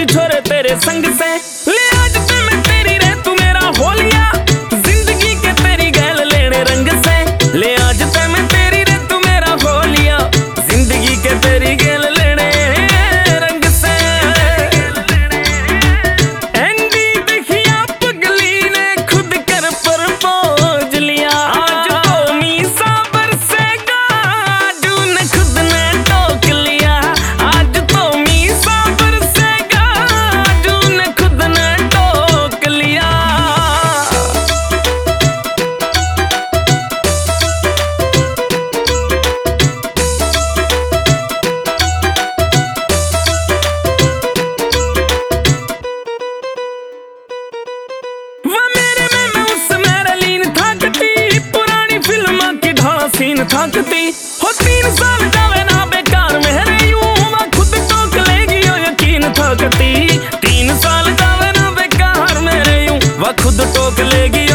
दी छोरे तेरे संग से। ले आज ते मैं तेरी रे तू मेरा हो लिया, जिंदगी के तेरी गैल लेने रंग से। ले आज ते मैं तेरी रे तू मेरा हो लिया, जिंदगी के तेरी गैल लेने रंग से। एंडी देखिया पगली ने खुद कर प्रपोज लिया, आज तो मीसा बरसेगा जून खुद ने टोक लिया। आज तो मीसा बरसेगा जून खुद ने टोक लिया। वह मेरे में मैं उस मेरे लीन थाकती, पुरानी फिल्म की ढाला सीन थाकती। हो 3 साल जावे ना बेकार मेरे यूं, वह खुद टोक लेगी ओ यकीन थाकती। 3 साल जावे ना बेकार मेरे यूं, वह खुद टोक लेगी